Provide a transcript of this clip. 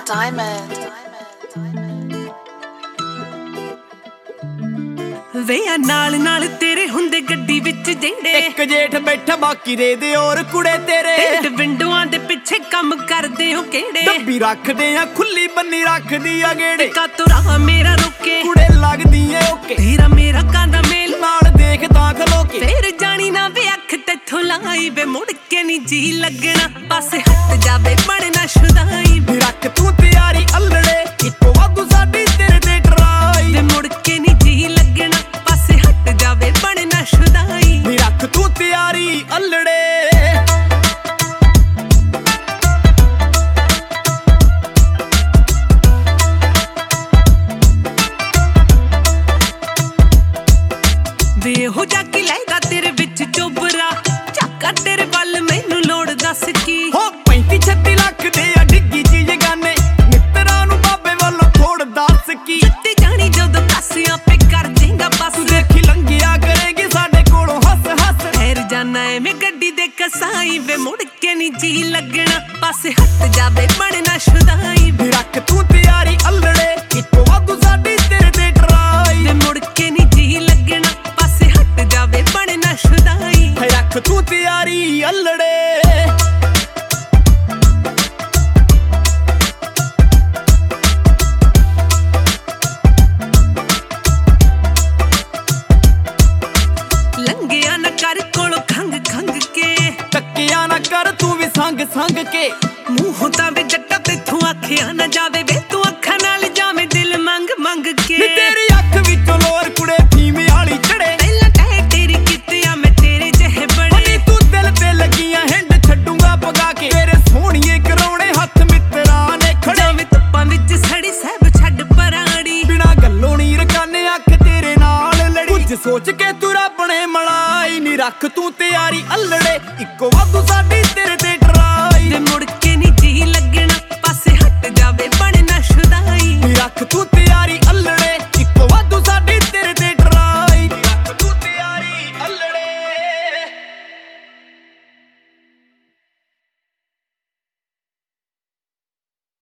Diamond. ਵੇ ਨਾਲ ਨਾਲ ਤੇਰੇ ਹੁੰਦੇ ਗੱਡੀ ਵਿੱਚ ਜਿਹੜੇ ਇੱਕ ਜੇਠ ਬੈਠਾ ਬਾਕੀ ਦੇ ਹੋਰ ਕੁੜੇ ਤੇਰੇ ਤੇ ਵਿੰਡੋਆਂ ਦੇ ਪਿੱਛੇ ਕੰਮ ਕਰਦੇ ਹੋ ਕਿਹੜੇ ਡੱਬੀ ਰੱਖਦੇ ਆ ਖੁੱਲੀ ਬੰਨੀ ਰੱਖਦੀ ਆ ਗੇੜੇ ਕਾ ਤੁਰਾ ਮੇਰਾ ਰੁਕੇ ਕੁੜੇ ਲੱਗਦੀ ਏ ਓਕੇ ਤੇਰਾ ਮੇਰਾ ਕਾਂਦਾ ਮੇਲ ਨਾਲ ਦੇਖਦਾ ਖਲੋ ਕੇ ਫੇਰ ਜਾਣੀ ਨਾ ਵੇ ਅੱਖ ਤੇਥੋਂ ਲਾਈ ਵੇ ਮੁੜ ਕੇ ਨੀ ਜੀ ਲੱਗਣਾ ਪਾਸੇ ਹਟ ਜਾਵੇ ਬਣਨਾ ਸ਼ੁਦਾਈ ਵੀ ਰੱਖ ਤੂੰ ਤਿਆਰੀ ਅਲੜੇ ਇੱਕੋ ਵਾਧੂ ਸਾਡੀ ਤੇਰੇ ਤੇ ਟਰਾਈ ਵੇ ਮੁੜ ਕੇ ਨੀ ਜੀ ਲੱਗਣਾ ਪਾਸੇ ਹਟ ਜਾਵੇ ਬਣਨਾ ਸ਼ੁਦਾਈ ਵੀ ਰੱਖ ਤੂੰ ਤਿਆਰੀ ਅਲੜੇ ਵੇ ਹੋ ਜਾ ਕੇ ਲੈਦਾ ਤੇਰੇ ਵਿੱਚ ਚੋਬਰਾ ਝਾਕਾ ਤੇਰੇ ਵੱਲ ਮੈਨੂੰ ਲੋੜ ਦੱਸ ਕੀ ਹੋ 35-36 ਲੱਖ ਦੇ ਆ ਡਿੱਗੀ ਚੀਜ਼ ਗਾਨੇ ਮਿੱਤਰਾਂ ਨੂੰ ਬਾਬੇ ਵੱਲੋਂ ਥੋੜ ਦੱਸ ਕੀ ਤੇ ਜਾਣੀ ਜਦੋਂ ਕਾਸਿਆਂ ਪੇ ਕਰ ਦੇਂਗਾ ਬਸ ਤੂੰ ਦੇਖੀ ਲੰਘਿਆ ਕਰੇਗੀ ਸਾਡੇ ਕੋਲੋਂ ਹੱਸ ਹੱਸ ਠਹਿਰ ਜਾਣਾ ਐਵੇਂ ਗੱਡੀ ਦੇ ਕਸਾਈ ਵੇ ਮੁੜ ਕੇ ਨੀ ਜੀ ਲੱਗਣਾ ਪਾਸੇ ਹਟ ਜਾਵੇ ਬਣਨਾ ਸ਼ੁਦਾਈ ਵੀ ਰੱਖ ਤੂੰ ਤਿਆਰੀ ਅਲੜੇ ਇੱਕੋ ਵਾਧੂ ਸਾਡੀ ਤੇਰੇ ਤੇ ਟਰਾਈ ਵੇ ਮੁੜ ਕੇ ਨੀ ਜੀ ਲੱਗਣਾ ਪਾਸੇ ਹਟ ਜਾਵੇ ਬਣਨਾ ਸ਼ੁਦਾਈ ਰੱਖ ਤੂੰ ਤਿਆਰੀ ਅਲੜੇ ਲੰਘਿਆ ਨਾ ਕਰ ਕੋਲੋਂ ਖੰਗ ਖੰਗ ਕੇ ਟੱਕਿਆ ਨਾ ਕਰ ਤੂੰ ਵੀ ਸੰਗ ਸੰਗ ਕੇ ਮੂੰਹੋਂ ਤਾਂ ਵੇ ਜੱਟਾ ਤੇਥੋਂ ਆਖਿਆ ਨਾ ਜਾਵੇ ਵੇ ਤੂੰ ਅੱਖਾਂ ਨਾਲ ਜਾਵੇਂ ਦਿਲ ਮੰਗ ਮੰਗ ਕੇ ਨੀ ਤੇਰੀ ਅੱਖ ਵਿੱਚੋਂ ਲੋਰ ਕੁੜੇ ਫੀਮੇ ਵਾਲੀ ਚੜੇ ਪਹਿਲਾਂ ਕਹਿ ਤੇਰੀ ਕਿਤਿਆ ਮੈਂ ਤੇਰੇ ਜਿਹੇ ਬਣੇ ਨੀ ਤੂੰ ਦਿਲ ਤੇ ਲੱਗੀਆਂ ਹਿੰਡ ਛੱਡੂਗਾ ਪਗਾ ਕੇ ਤੇਰੇ ਸੋਹਣੀਏ ਕਰਾਉਣੇ ਹੱਥ ਮਿੱਤਰਾਂ ਨੇ ਖੜੇ ਜਾਵੇਂ ਧੁੱਪਾਂ ਵਿੱਚ ਸੜੀ ਸਹਿਬ ਛੱਡ ਪਰਾੜੀ ਬਿਨਾ ਗੱਲੋਂ ਨੀ ਰਕਾਨੇ ਅੱਖ ਤੇਰੇ ਨਾਲ ਲੜੀ ਕੁਝ ਸੋਚ ਕੇ ਤੂੰ ਰੱਬ ਨੇ ਮਲਾਈ ਨੀ ਰੱਖ ਤੂੰ ਤਿਆਰੀ ਅਲੜੇ ਇੱਕੋ ਵਾਧੂ ਸਾਡੀ